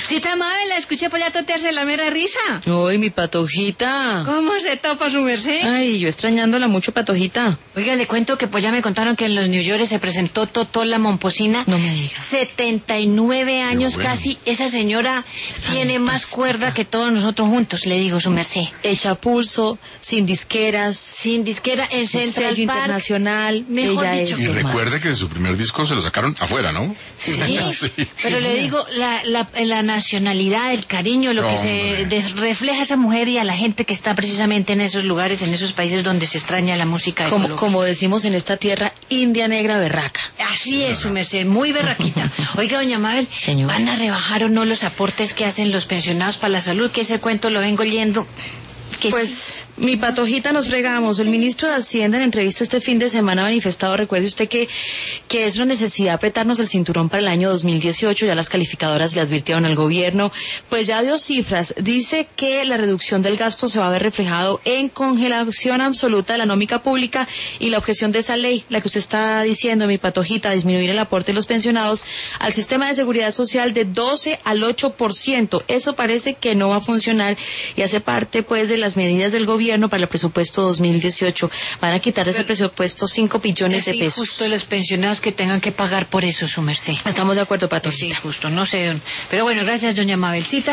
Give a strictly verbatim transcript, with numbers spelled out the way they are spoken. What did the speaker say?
Sí, Mabel, la escuché por allá totearse la mera risa. Uy, mi Patojita. ¿Cómo se topa su merced? Ay, yo extrañándola mucho, Patojita. Oiga, le cuento que pues ya me contaron que en los New York se presentó Totó la Momposina. No me diga. setenta y nueve años bueno. casi. Esa señora tiene más cuerda que todos nosotros juntos, le digo, su merced. Echa pulso, sin disqueras. Sin disquera, en Central sello Park. internacional. Mejor ella dicho. es Y lo recuerde más. que su primer disco se lo sacaron afuera, ¿no? Sí, Sí. pero Sí, le señora. digo, la, la, la nacionalidad, el cariño, lo que se Hombre. de- refleja a esa mujer y a la gente que está precisamente en esos lugares, en esos países donde se extraña la música de Como, Colombia. como decimos en esta tierra, india negra berraca. Así es, su merced, muy berraquita. Oiga, doña Mabel, Señor. ¿van a rebajar o no los aportes que hacen los pensionados para la salud? Que ese cuento lo vengo oyendo. Que Pues, mi Patojita, nos fregamos. El ministro de Hacienda en entrevista este fin de semana ha manifestado, recuerde usted que, que es una necesidad apretarnos el cinturón para el año dos mil dieciocho, ya las calificadoras le advirtieron al gobierno, pues ya dio cifras, dice que la reducción del gasto se va a ver reflejado en congelación absoluta de la nómica pública y la objeción de esa ley, la que usted está diciendo, mi Patojita, disminuir el aporte de los pensionados al sistema de seguridad social de doce al ocho por ciento. Eso parece que no va a funcionar y hace parte, pues, de las medidas del gobierno para el presupuesto dos mil dieciocho. Van a quitar de ese presupuesto cinco billones de sí, pesos. justo los pensionados que tengan que pagar por eso, su merced. Estamos de acuerdo, Sí, Patojita. justo, no sé. Pero bueno, gracias, doña Mabelcita.